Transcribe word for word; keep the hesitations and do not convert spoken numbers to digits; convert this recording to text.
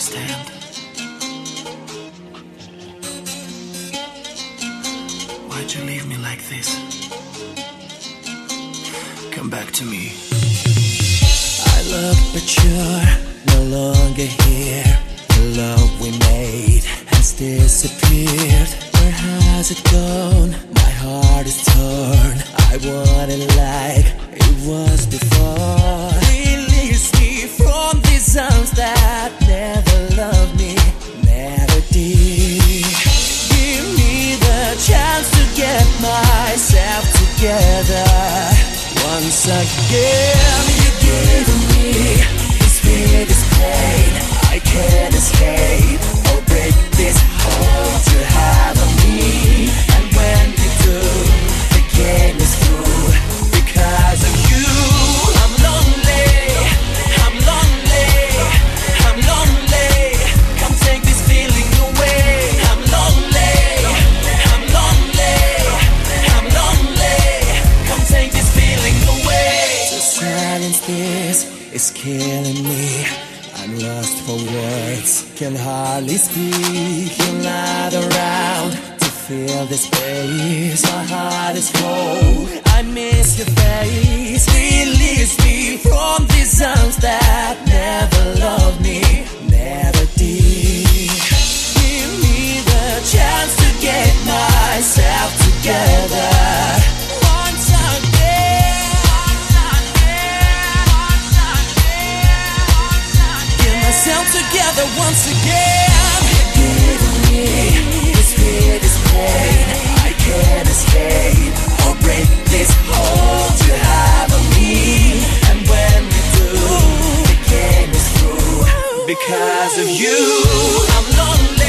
understand. Why'd you leave me like this? Come back to me. I look, but you're no longer here. The love we made has disappeared. Where has it gone? My heart is torn. I want it like it was before. Release me from these arms that never loved me, never did. Give me the chance to get myself together once again. You gave me this biggest pain I can't escape or break this hold you have on me. And when you do, the game is through. Because of you, I'm lonely, I'm lonely, I'm lonely. Come take this feeling away. I'm lonely, I'm lonely, I'm lonely. Come take this feeling away. To silence this is killing me. I'm lost for words, can hardly speak. You're not around to fill this space. My heart is cold, I miss your face. Release me from these arms that never loved me, never did. Give me the chance to get myself together once again. Myself together once again. Give me this biggest pain I can't escape or break this hold you have on me. And when we do, the game is through. Because of you, I'm lonely.